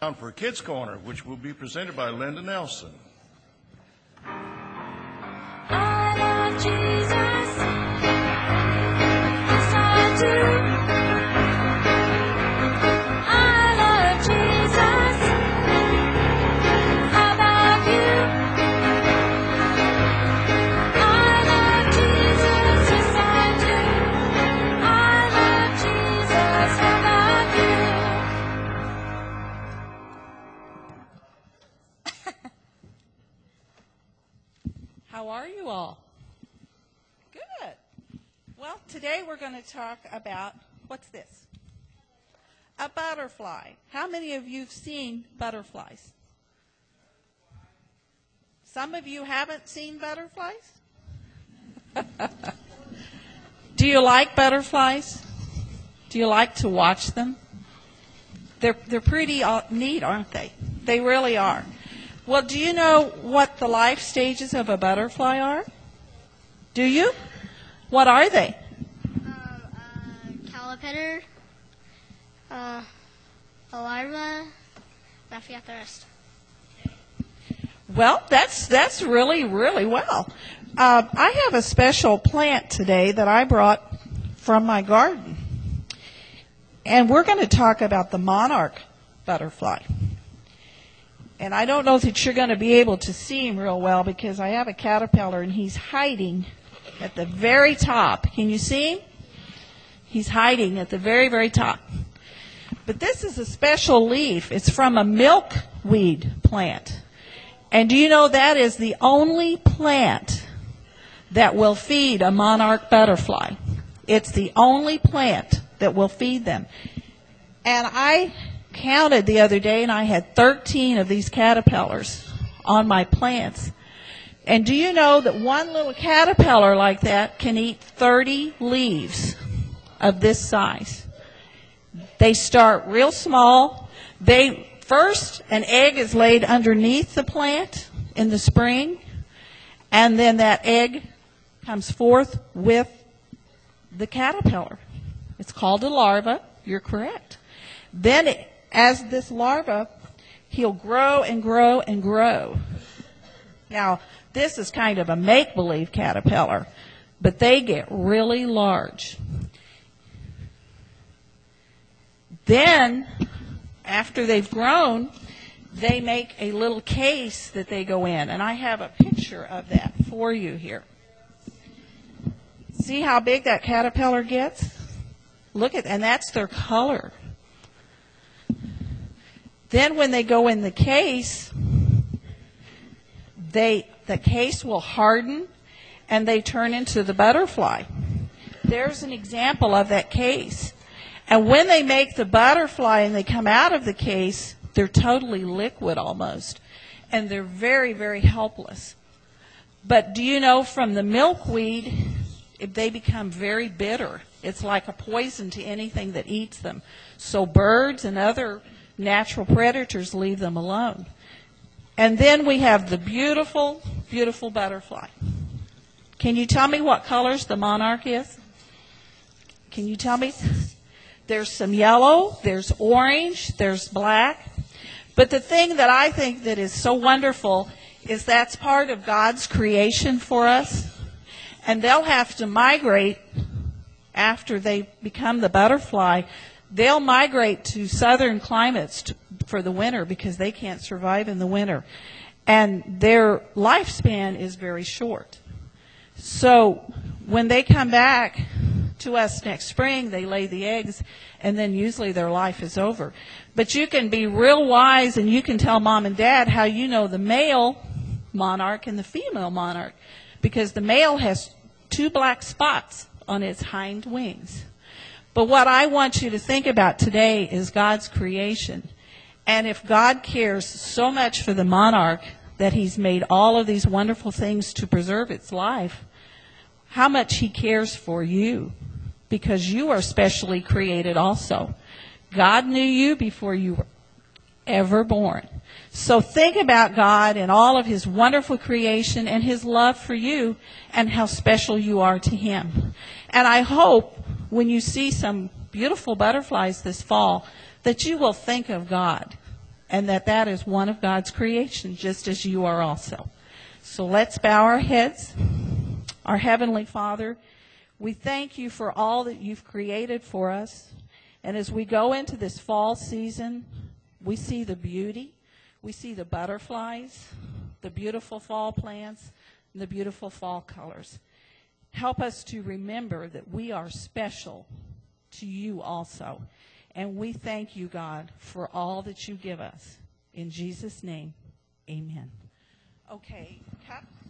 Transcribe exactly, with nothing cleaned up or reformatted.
For Kids Corner, which will be presented by Linda Nelson. I love Jesus, yes I do. I love Jesus, how about you? I love Jesus, yes I do. I love Jesus, how about you? How are you all? Good. Well, today we're going to talk about, what's this? A butterfly. How many of you have seen butterflies? Some of you haven't seen butterflies? Do you like butterflies? Do you like to watch them? They're, they're pretty neat, aren't they? They really are. Well, do you know what the life stages of a butterfly are? Do you? What are they? Uh, uh, caterpillar, uh, a larva, I forgot the rest. Well, that's that's really, really well. Uh, I have a special plant today that I brought from my garden. And we're going to talk about the monarch butterfly. And I don't know that you're going to be able to see him real well because I have a caterpillar and he's hiding at the very top. Can you see him? He's hiding at the very, very top. But this is a special leaf. It's from a milkweed plant. And do you know that is the only plant that will feed a monarch butterfly? It's the only plant that will feed them. And I counted the other day and I had thirteen of these caterpillars on my plants. And do you know that one little caterpillar like that can eat thirty leaves of this size? They start real small. They first, an egg is laid underneath the plant in the spring, and then that egg comes forth with the caterpillar. It's called a larva. You're correct. Then it, as this larva, he'll grow and grow and grow. Now, this is kind of a make-believe caterpillar, but they get really large. Then, after they've grown, they make a little case that they go in. And I have a picture of that for you here. See how big that caterpillar gets? Look at, and that's their color. Then when they go in the case, they the case will harden and they turn into the butterfly. There's an example of that case. And when they make the butterfly and they come out of the case, they're totally liquid almost. And they're very, very helpless. But do you know from the milkweed, if they become very bitter, it's like a poison to anything that eats them. So birds and other natural predators leave them alone. And then we have the beautiful, beautiful butterfly. Can you tell me what colors the monarch is? Can you tell me? There's some yellow, there's orange, there's black. But the thing that I think that is so wonderful is that's part of God's creation for us. And they'll have to migrate after they become the butterfly. They'll migrate to southern climates to, for the winter because they can't survive in the winter. And their lifespan is very short. So when they come back to us next spring, they lay the eggs, and then usually their life is over. But you can be real wise, and you can tell mom and dad how you know the male monarch and the female monarch, because the male has two black spots on its hind wings. But what I want you to think about today is God's creation. And if God cares so much for the monarch that he's made all of these wonderful things to preserve its life, how much he cares for you, because you are specially created also. God knew you before you were ever born. So think about God and all of his wonderful creation and his love for you and how special you are to him. And I hope when you see some beautiful butterflies this fall that you will think of God and that that is one of God's creation, just as you are also. So let's bow our heads. Our Heavenly Father, we thank you for all that you've created for us. And as we go into this fall season, we see the beauty. We see the butterflies, the beautiful fall plants, and the beautiful fall colors. Help us to remember that we are special to you also. And we thank you, God, for all that you give us. In Jesus' name, amen. Okay, cut.